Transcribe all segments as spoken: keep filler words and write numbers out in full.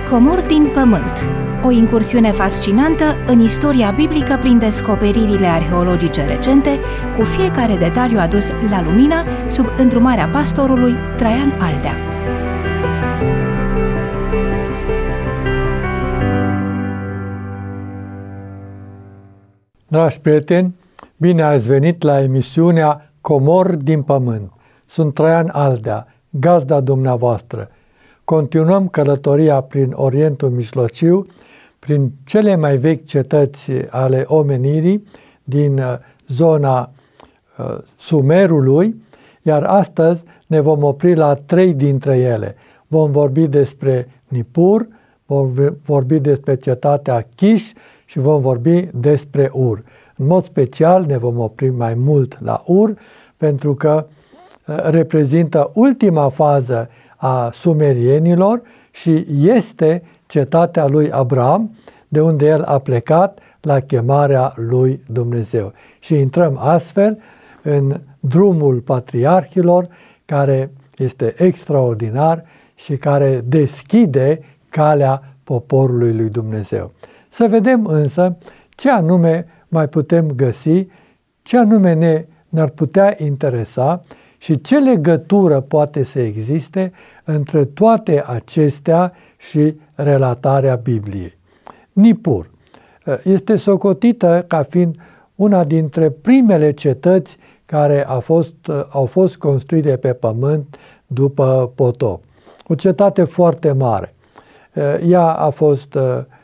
Comori din pământ. O incursiune fascinantă în istoria biblică prin descoperirile arheologice recente, cu fiecare detaliu adus la lumină sub îndrumarea pastorului Traian Aldea. Dragi prieteni, bine ați venit la emisiunea Comori din pământ. Sunt Traian Aldea, gazda dumneavoastră. Continuăm călătoria prin Orientul Mijlociu, prin cele mai vechi cetăți ale omenirii din zona uh, Sumerului, iar astăzi ne vom opri la trei dintre ele. Vom vorbi despre Nippur, vom vorbi despre cetatea Kish și vom vorbi despre Ur. În mod special ne vom opri mai mult la Ur, pentru că uh, reprezintă ultima fază a sumerienilor și este cetatea lui Abraham, de unde el a plecat la chemarea lui Dumnezeu. Și intrăm astfel în drumul patriarhilor, care este extraordinar și care deschide calea poporului lui Dumnezeu. Să vedem însă ce anume mai putem găsi, ce anume ne, ne-ar putea interesa și ce legătură poate să existe între toate acestea și relatarea Bibliei. Nippur este socotită ca fiind una dintre primele cetăți care a fost, au fost construite pe pământ după potop. O cetate foarte mare. Ea a fost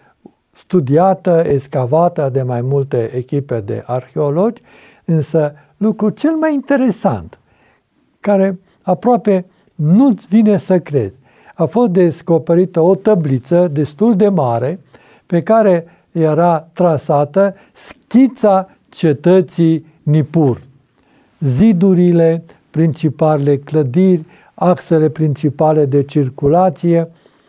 studiată, excavată de mai multe echipe de arheologi, însă lucrul cel mai interesant, care aproape nu-ți vine să crezi, a fost descoperită o tabliță destul de mare pe care era trasată schița cetății Nippur. Zidurile, principalele clădiri, axele principale de circulație.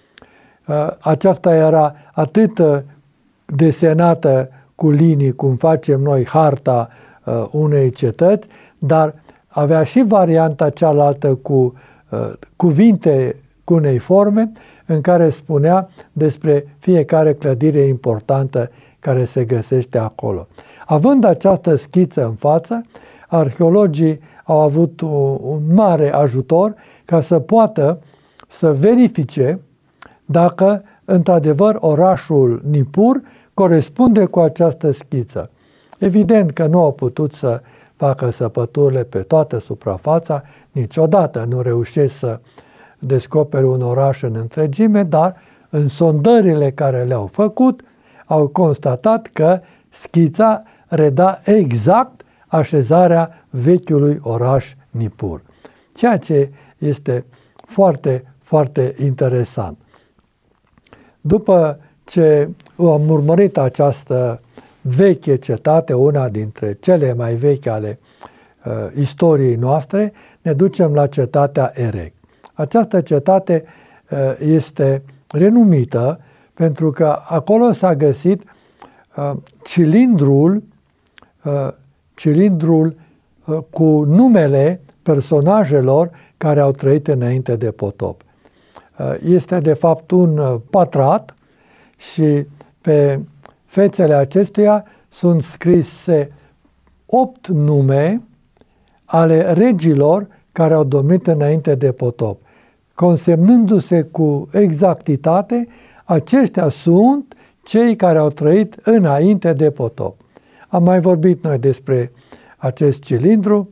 Aceasta era atât desenată cu linii, cum facem noi harta unei cetăți, dar avea și varianta cealaltă cu uh, cuvinte cuneiforme, în care spunea despre fiecare clădire importantă care se găsește acolo. Având această schiță în față, arheologii au avut un, un mare ajutor ca să poată să verifice dacă într-adevăr orașul Nippur corespunde cu această schiță. Evident că nu au putut să facă săpăturile pe toată suprafața, niciodată nu reușesc să descopere un oraș în întregime, dar în sondările care le-au făcut, au constatat că schița reda exact așezarea vechiului oraș Nippur. Ceea ce este foarte, foarte interesant. După ce am urmărit această veche cetate, una dintre cele mai vechi ale uh, istoriei noastre, ne ducem la cetatea Erech. Această cetate uh, este renumită pentru că acolo s-a găsit uh, cilindrul, uh, cilindrul uh, cu numele personajelor care au trăit înainte de potop. Uh, este de fapt un uh, pătrat și pe fețele acestuia sunt scrise opt nume ale regilor care au domnit înainte de potop. Consemnându-se cu exactitate, aceștia sunt cei care au trăit înainte de potop. Am mai vorbit noi despre acest cilindru.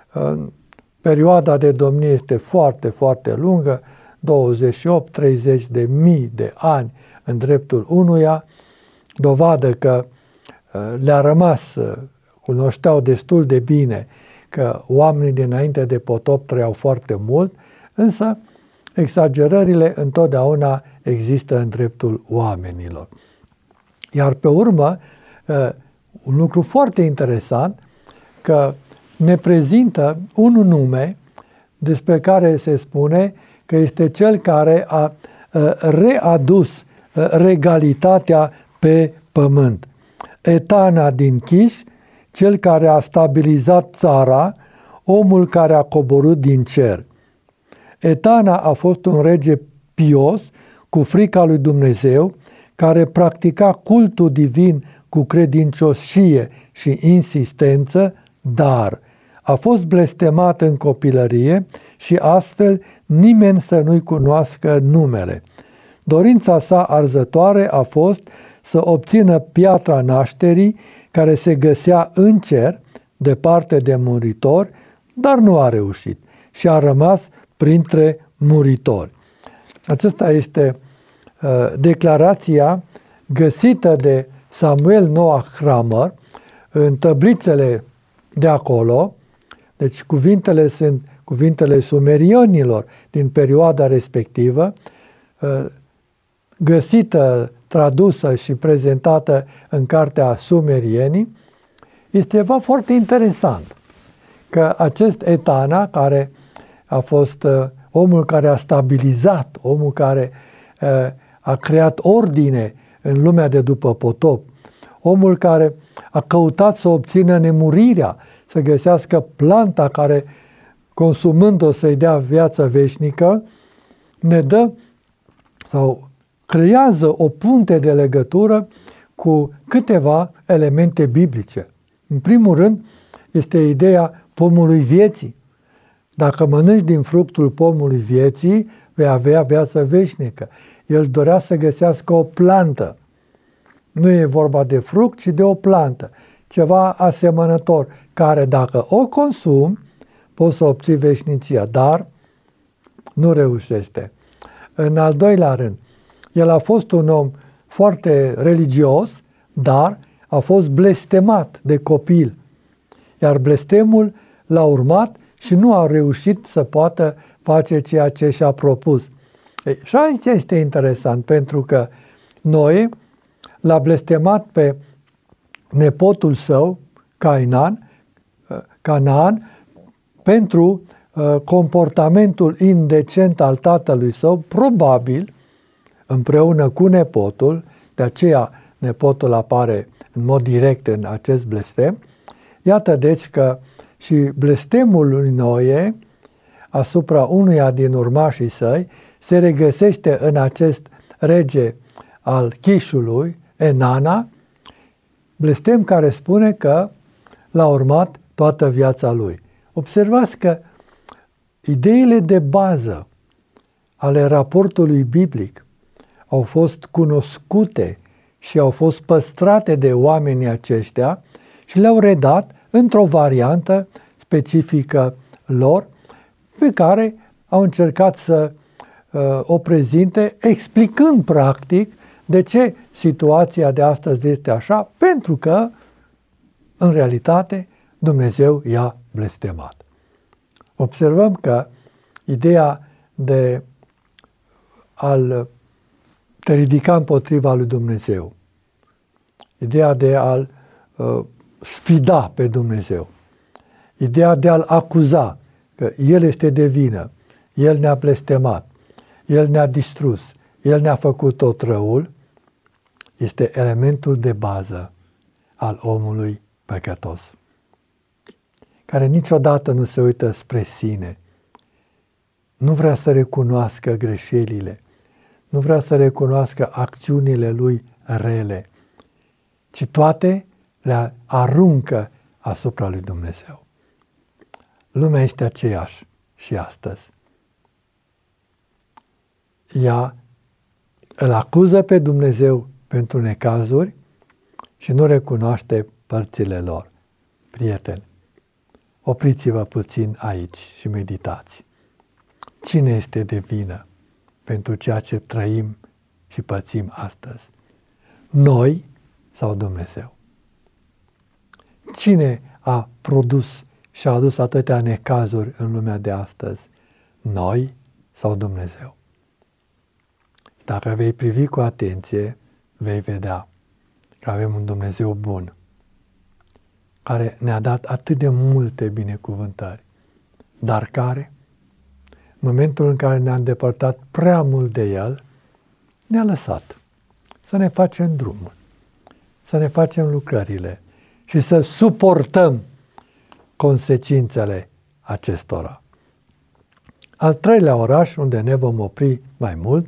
Perioada de domnie este foarte, foarte lungă, douăzeci și opt treizeci de mii de ani în dreptul unuia, dovadă că le-a rămas, cunoșteau destul de bine că oamenii dinainte de potop trăiau foarte mult, însă exagerările întotdeauna există în dreptul oamenilor. Iar pe urmă, un lucru foarte interesant, că ne prezintă un nume despre care se spune că este cel care a readus regalitatea pe pământ. Etana din Kish, cel care a stabilizat țara, omul care a coborât din cer. Etana a fost un rege pios, cu frica lui Dumnezeu, care practica cultul divin cu credincioșie și insistență, dar a fost blestemat în copilărie și astfel nimeni să nu-i cunoască numele. Dorința sa arzătoare a fost să obțină piatra nașterii care se găsea în cer, departe de muritori, dar nu a reușit și a rămas printre muritori. Aceasta este uh, declarația găsită de Samuel Noah Kramer în tablițele de acolo. Deci cuvintele sunt cuvintele sumerionilor din perioada respectivă, uh, găsită, tradusă și prezentată în cartea Sumerienii. Este ceva foarte interesant că acest Etana, care a fost uh, omul care a stabilizat, omul care uh, a creat ordine în lumea de după potop, omul care a căutat să obțină nemurirea, să găsească planta care, consumând-o, să-i dea viață veșnică, ne dă sau creează o punte de legătură cu câteva elemente biblice. În primul rând, este ideea pomului vieții. Dacă mănânci din fructul pomului vieții, vei avea viață veșnică. El dorea să găsească o plantă. Nu e vorba de fruct, ci de o plantă. Ceva asemănător, care dacă o consumi, poți să obții veșnicia, dar nu reușește. În al doilea rând, el a fost un om foarte religios, dar a fost blestemat de copil. Iar blestemul l-a urmat și nu a reușit să poată face ceea ce și-a propus. Ei, și aici este interesant, pentru că Noe l-a blestemat pe nepotul său, Cainan, Canaan, pentru uh, comportamentul indecent al tatălui său, probabil împreună cu nepotul, de aceea nepotul apare în mod direct în acest blestem. Iată deci că și blestemul lui Noe asupra unuia din urmașii săi se regăsește în acest rege al Chișului, Enana, blestem care spune că l-a urmat toată viața lui. Observați că ideile de bază ale raportului biblic au fost cunoscute și au fost păstrate de oamenii aceștia și le-au redat într-o variantă specifică lor, pe care au încercat să uh, o prezinte, explicând practic de ce situația de astăzi este așa, pentru că, în realitate, Dumnezeu i-a blestemat. Observăm că ideea de a te ridica împotriva lui Dumnezeu, ideea de a-L uh, sfida pe Dumnezeu, ideea de a-L acuza că El este de vină, El ne-a blestemat, El ne-a distrus, El ne-a făcut tot răul, este elementul de bază al omului păcătos, care niciodată nu se uită spre sine, nu vrea să recunoască greșelile, nu vrea să recunoască acțiunile lui rele, ci toate le aruncă asupra lui Dumnezeu. Lumea este aceeași și astăzi. Ea îl acuză pe Dumnezeu pentru necazuri și nu recunoaște părțile lor. Prieteni, opriți-vă puțin aici și meditați. Cine este de vină pentru ceea ce trăim și pățim astăzi? Noi sau Dumnezeu? Cine a produs și a adus atâtea necazuri în lumea de astăzi? Noi sau Dumnezeu? Dacă vei privi cu atenție, vei vedea că avem un Dumnezeu bun, care ne-a dat atât de multe binecuvântări, dar care, în momentul în care ne-a îndepărtat prea mult de El, ne-a lăsat să ne facem drumul, să ne facem lucrările și să suportăm consecințele acestora. Al treilea oraș unde ne vom opri mai mult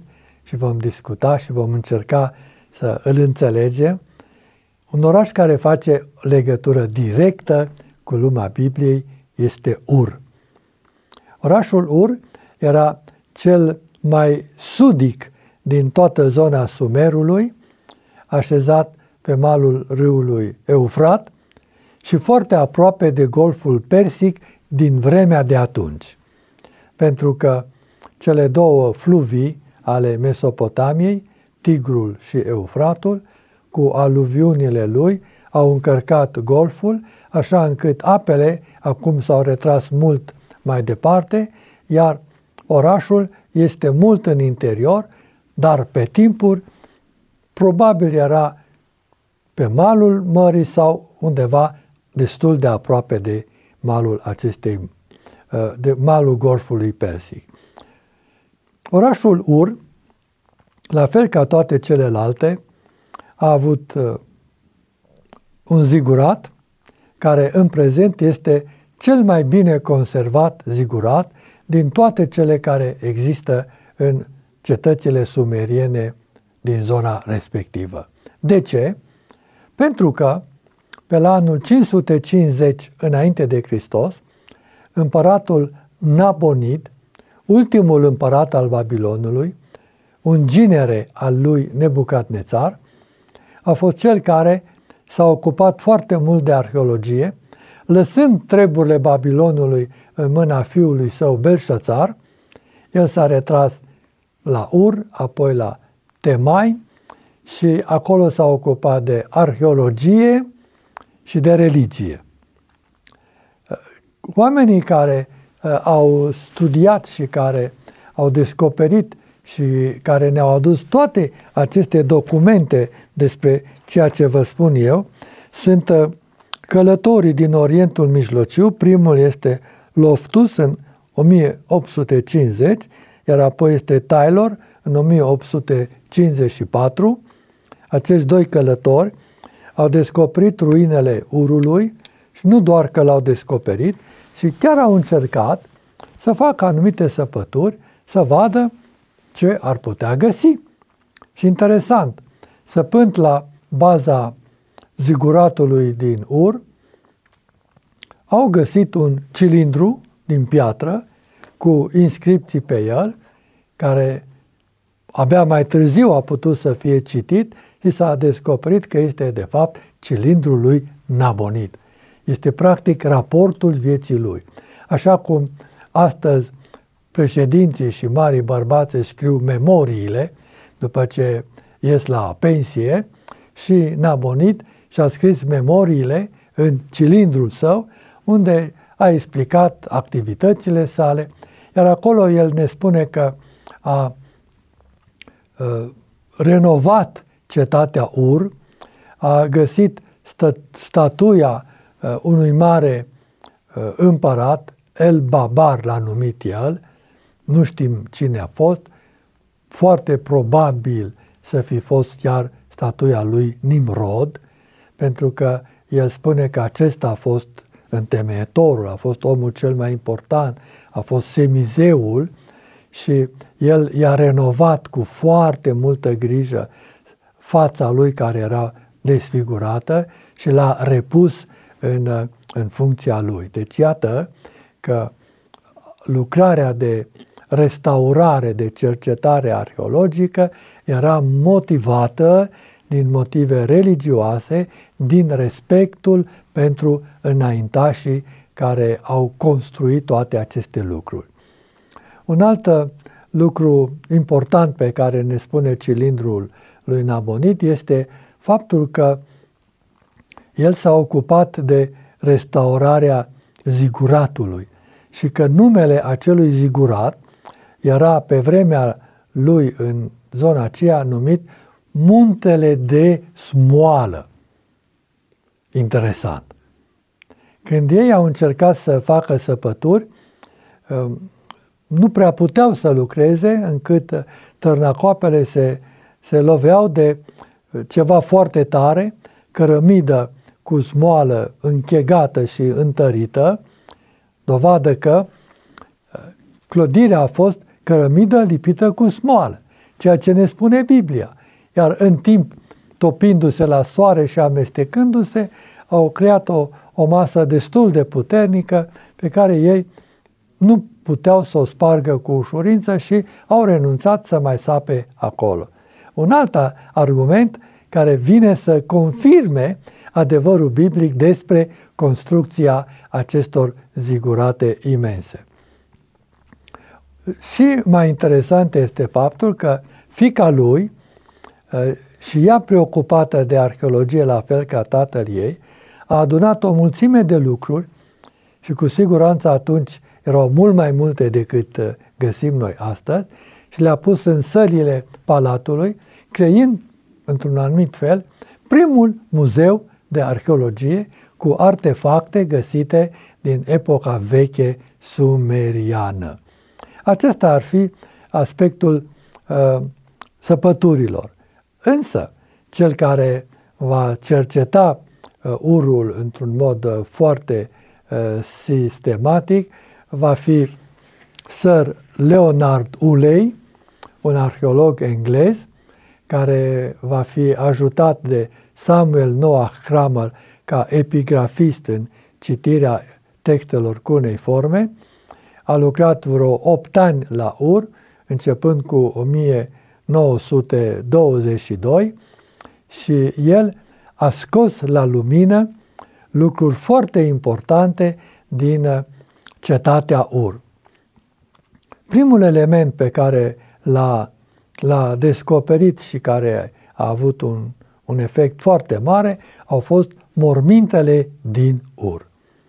și vom discuta și vom încerca să îl înțelegem. Un oraș care face legătură directă cu lumea Bibliei este Ur. Orașul Ur era cel mai sudic din toată zona Sumerului, așezat pe malul râului Eufrat și foarte aproape de Golful Persic din vremea de atunci. Pentru că cele două fluvii ale Mesopotamiei, Tigrul și Eufratul, cu aluviunile lui, au încărcat golful, așa încât apele acum s-au retras mult mai departe, iar orașul este mult în interior, dar pe timpuri probabil era pe malul mării sau undeva destul de aproape de malul acestei, de malul Golfului Persic. Orașul Ur, la fel ca toate celelalte, a avut un zigurat care în prezent este cel mai bine conservat zigurat din toate cele care există în cetățile sumeriene din zona respectivă. De ce? Pentru că pe la anul cinci sute cincizeci înainte de Hristos, împăratul Nabonid, ultimul împărat al Babilonului, un ginere al lui Nebucadnețar, a fost cel care s-a ocupat foarte mult de arheologie, lăsând treburile Babilonului în mâna fiului său Belșațar. El s-a retras la Ur, apoi la Temai și acolo s-a ocupat de arheologie și de religie. Oamenii care uh, au studiat și care au descoperit și care ne-au adus toate aceste documente despre ceea ce vă spun eu, sunt uh, călătorii din Orientul Mijlociu. Primul este Loftus în o mie opt sute cincizeci, iar apoi este Taylor în o mie opt sute cincizeci și patru. Acești doi călători au descoperit ruinele Urului și nu doar că l-au descoperit, ci chiar au încercat să facă anumite săpături, să vadă ce ar putea găsi. Și interesant, săpând la baza ziguratului din Ur, au găsit un cilindru din piatră cu inscripții pe el, care abia mai târziu a putut să fie citit și s-a descoperit că este de fapt cilindrul lui Nabonid. Este practic raportul vieții lui. Așa cum astăzi președinții și marii bărbați scriu memoriile după ce ies la pensie, și Nabonid și-a scris memoriile în cilindrul său, unde a explicat activitățile sale, iar acolo el ne spune că a uh, renovat cetatea Ur, a găsit stă, statuia uh, unui mare uh, împărat, El Babar l-a numit el, nu știm cine a fost, foarte probabil să fi fost chiar statuia lui Nimrod, pentru că el spune că acesta a fost întemeietorul, a fost omul cel mai important, a fost semizeul și el i-a renovat cu foarte multă grijă fața lui care era desfigurată și l-a repus în, în funcția lui. Deci iată că lucrarea de restaurare, de cercetare arheologică era motivată din motive religioase, din respectul pentru înaintașii care au construit toate aceste lucruri. Un alt lucru important pe care ne spune cilindrul lui Nabonid este faptul că el s-a ocupat de restaurarea ziguratului și că numele acelui zigurat era pe vremea lui în zona aceea numit Muntele de Smoală. Interesant. Când ei au încercat să facă săpături, nu prea puteau să lucreze, încât târnacoapele se, se loveau de ceva foarte tare, cărămidă cu smoală închegată și întărită, dovadă că clădirea a fost cărămidă lipită cu smoală. ceea ce ne spune Biblia. Iar în timp, topindu-se la soare și amestecându-se, au creat o, o masă destul de puternică pe care ei nu puteau să o spargă cu ușurință și au renunțat să mai sape acolo. Un alt argument care vine să confirme adevărul biblic despre construcția acestor zigurate imense. Și mai interesant este faptul că fiica lui, și ea preocupată de arheologie la fel ca tatăl ei, a adunat o mulțime de lucruri și cu siguranță atunci erau mult mai multe decât găsim noi astăzi și le-a pus în sălile palatului, creând, într-un anumit fel, primul muzeu de arheologie cu artefacte găsite din epoca veche sumeriană. Acesta ar fi aspectul uh, săpăturilor. Însă, cel care va cerceta uh, Urul într-un mod uh, foarte uh, sistematic va fi Sir Leonard Uley, un arheolog englez, care va fi ajutat de Samuel Noah Cramer ca epigrafist în citirea textelor cuneiforme. A lucrat vreo opt ani la Ur, începând cu o mie nouă sute douăzeci și doi, și el a scos la lumină lucruri foarte importante din cetatea Ur. Primul element pe care l-a, l-a descoperit și care a avut un, un efect foarte mare au fost mormintele din Ur.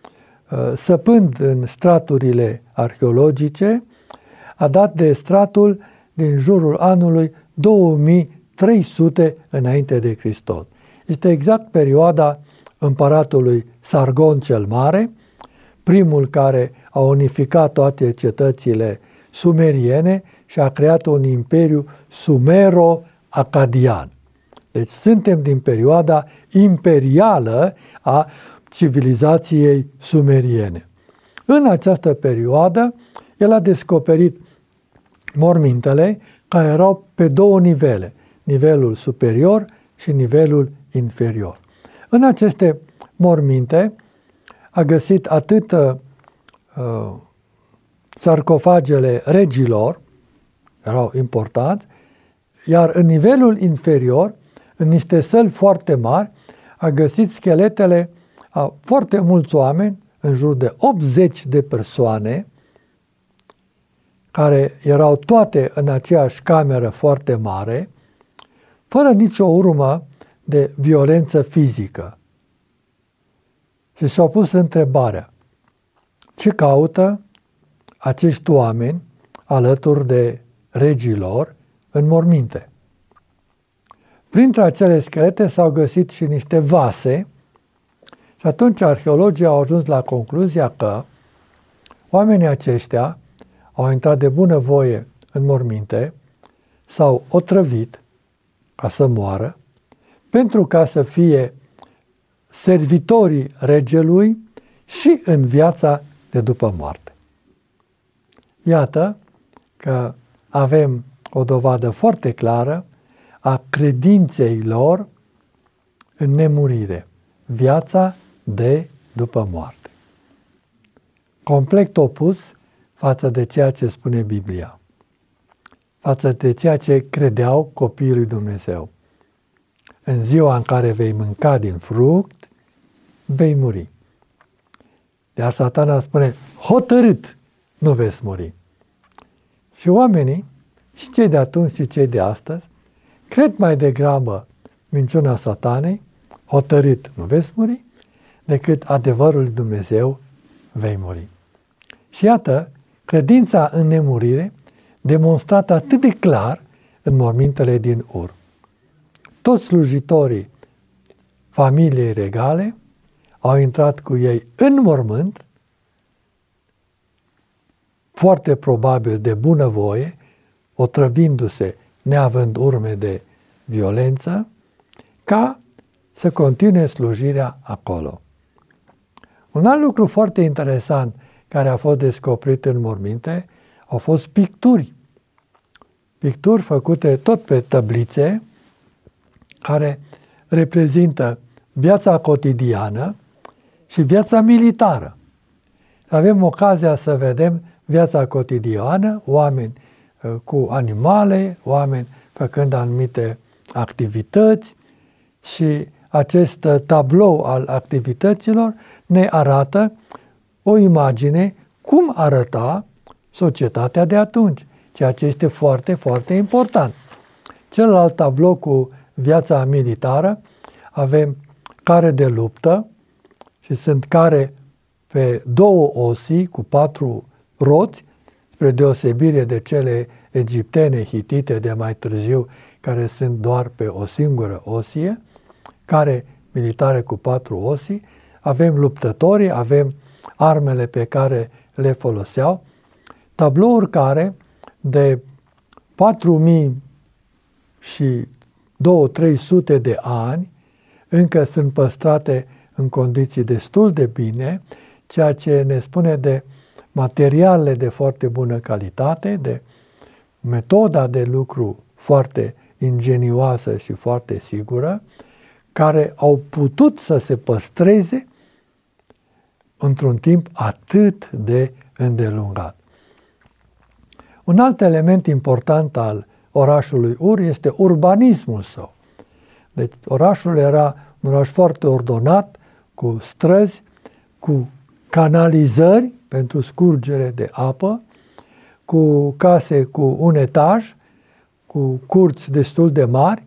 Săpând în straturile arheologice, a dat de stratul din jurul anului două mii trei sute înainte de Hristos. Este exact perioada împăratului Sargon cel Mare, primul care a unificat toate cetățile sumeriene și a creat un imperiu sumero-acadian. Deci suntem din perioada imperială a civilizației sumeriene. În această perioadă, el a descoperit mormintele care erau pe două nivele, nivelul superior și nivelul inferior. În aceste morminte a găsit atât uh, sarcofagele regilor, erau importanți, iar în nivelul inferior, în niște săli foarte mari, a găsit scheletele a foarte mulți oameni, în jur de optzeci de persoane, care erau toate în aceeași cameră foarte mare, fără nicio urmă de violență fizică. Și și-au pus întrebarea: ce caută acești oameni alături de regilor în morminte? Printre acele schelete s-au găsit și niște vase și atunci arheologii au ajuns la concluzia că oamenii aceștia au intrat de bunăvoie în morminte, s-au otrăvit ca să moară, pentru ca să fie servitorii regelui și în viața de după moarte. Iată că avem o dovadă foarte clară a credinței lor în nemurire, viața de după moarte. Complet opus față de ceea ce spune Biblia, față de ceea ce credeau copiii lui Dumnezeu. În ziua în care vei mânca din fruct, vei muri. Iar Satana spune: hotărât nu veți muri. Și oamenii, și cei de atunci și cei de astăzi, cred mai degrabă minciuna Satanei, hotărât nu veți muri, decât adevărul lui Dumnezeu, vei muri. Și iată, credința în nemurire demonstrată atât de clar în mormintele din Ur. Toți slujitorii familiei regale au intrat cu ei în mormânt, foarte probabil de bunăvoie, otrăvindu-se, neavând urme de violență, ca să continue slujirea acolo. Un alt lucru foarte interesant care a fost descoperit în morminte au fost picturi. picturi făcute tot pe tăblițe, care reprezintă viața cotidiană și viața militară. Avem ocazia să vedem viața cotidiană, oameni cu animale, oameni făcând anumite activități și acest tablou al activităților ne arată o imagine cum arăta societatea de atunci, ceea ce este foarte, foarte important. Celălalt tablou cu viața militară, avem care de luptă și sunt care pe două osi cu patru roți, spre deosebire de cele egiptene, hitite de mai târziu, care sunt doar pe o singură osie, care militare cu patru osi, avem luptătorii, avem armele pe care le foloseau, tablouri care de patru mii și două trei sute de ani încă sunt păstrate în condiții destul de bine, ceea ce ne spune de materiale de foarte bună calitate, de metoda de lucru foarte ingenioasă și foarte sigură, care au putut să se păstreze într-un timp atât de îndelungat. Un alt element important al orașului Ur este urbanismul său. Deci orașul era un oraș foarte ordonat, cu străzi, cu canalizări pentru scurgere de apă, cu case cu un etaj, cu curți destul de mari,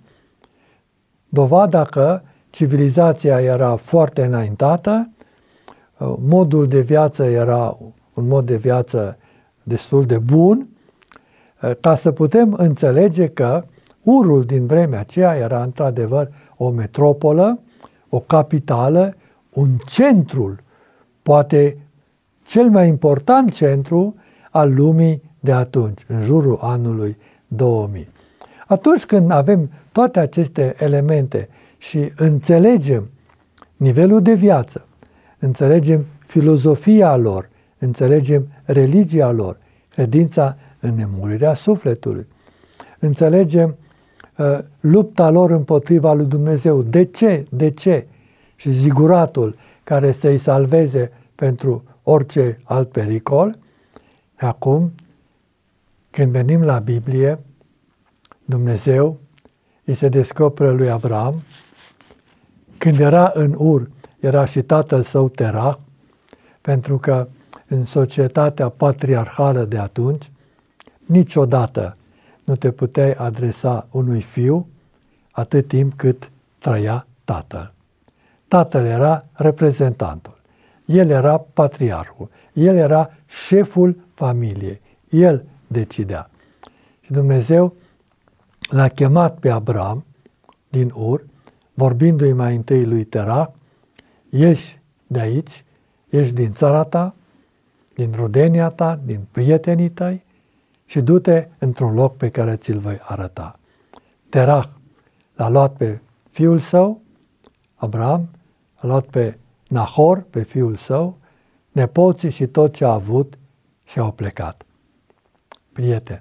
dovada că civilizația era foarte înaintată, modul de viață era un mod de viață destul de bun, ca să putem înțelege că Urul din vremea aceea era într-adevăr o metropolă, o capitală, un centru, poate cel mai important centru al lumii de atunci, în jurul anului două mii. Atunci când avem toate aceste elemente și înțelegem nivelul de viață, înțelegem filozofia lor, înțelegem religia lor, credința în nemurirea sufletului, înțelegem uh, lupta lor împotriva lui Dumnezeu. De ce? De ce? Și ziguratul care să-i salveze pentru orice alt pericol. Acum, când venim la Biblie, Dumnezeu îi se descoperă lui Abraham. Când era în Ur, era și tatăl său Terah, pentru că în societatea patriarhală de atunci, niciodată nu te puteai adresa unui fiu atât timp cât trăia tatăl. Tatăl era reprezentantul, el era patriarhul, el era șeful familiei, el decidea. Și Dumnezeu l-a chemat pe Abraham din Ur, vorbindu-i mai întâi lui Terah, ieși de aici, ieși din țara ta, din rudenia ta, din prietenii tăi și du-te într-un loc pe care ți-l voi arăta. Terah l-a luat pe fiul său, Abraham, a luat pe Nahor, pe fiul său, nepoții și tot ce a avut și au plecat. Prieten,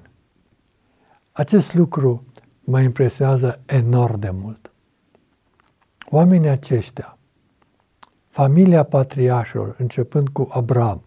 acest lucru mă impresionează enorm de mult. Oamenii aceștia, familia patriarșilor, începând cu Abraham,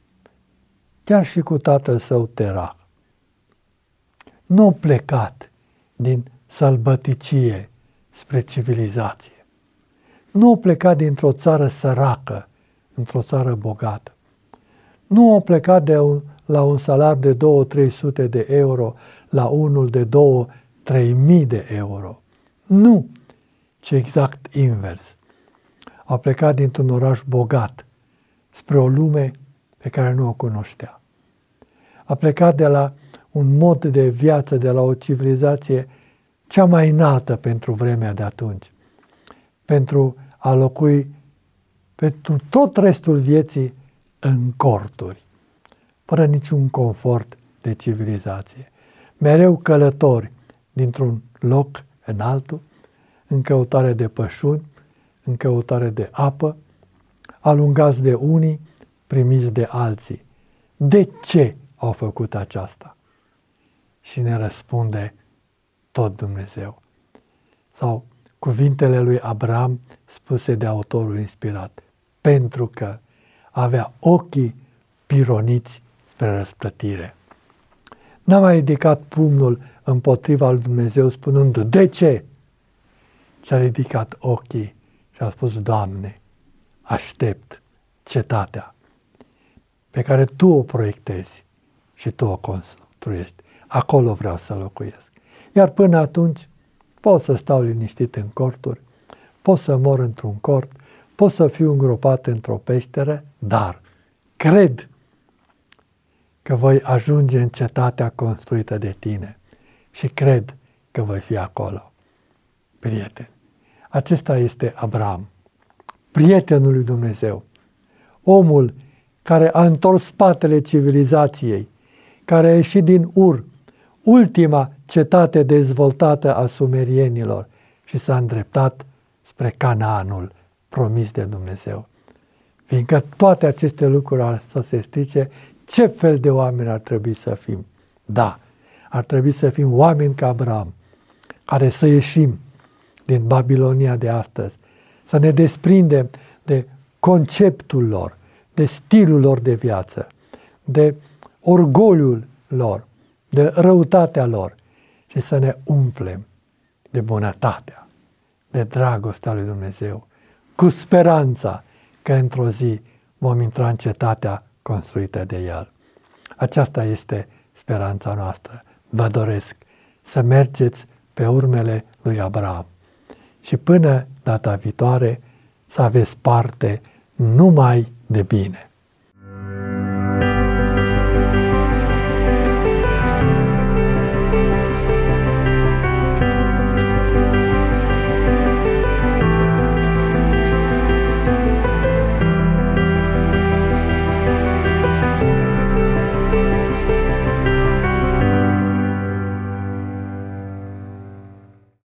chiar și cu tatăl său Terah, nu au plecat din sălbăticie spre civilizație. Nu au plecat dintr-o țară săracă într-o țară bogată. Nu au plecat de un, la un salar de două-trei sute de euro la unul de două-trei mii de euro. Nu, ci exact invers. Au plecat dintr-un oraș bogat spre o lume pe care nu o cunoștea. A plecat de la un mod de viață, de la o civilizație cea mai înaltă pentru vremea de atunci, pentru a locui pentru tot restul vieții în corturi, fără niciun confort de civilizație. Mereu călători dintr-un loc în altul, în căutare de pășuni, în căutare de apă, alungați de unii, primiți de alții. De ce au făcut aceasta? și ne răspunde tot Dumnezeu. Sau cuvintele lui Abraham spuse de autorul inspirat, pentru că avea ochii pironiți spre răsplătire. N-a mai ridicat pumnul împotriva lui Dumnezeu spunând, de ce? Și-a ridicat ochii și a spus, Doamne, aștept cetatea pe care Tu o proiectezi și Tu o construiești. Acolo vreau să locuiesc. Iar până atunci pot să stau liniștit în corturi, pot să mor într-un cort, pot să fiu îngropat într-o peșteră, dar cred că voi ajunge în cetatea construită de Tine și cred că voi fi acolo. Prieten, acesta este Abraham, prietenul lui Dumnezeu, omul care a întors spatele civilizației, care a ieșit din Ur, ultima cetate dezvoltată a sumerienilor, și s-a îndreptat spre Canaanul promis de Dumnezeu. Fiindcă toate aceste lucruri ar să se strice, ce fel de oameni ar trebui să fim? Da, ar trebui să fim oameni ca Abraham, care să ieșim din Babilonia de astăzi, să ne desprindem de conceptul lor, de stilul lor de viață, de orgoliul lor, de răutatea lor și să ne umplem de bunătatea, de dragostea lui Dumnezeu, cu speranța că într-o zi vom intra în cetatea construită de El. Aceasta este speranța noastră. Vă doresc să mergeți pe urmele lui Abraham și până data viitoare să aveți parte numai de bine.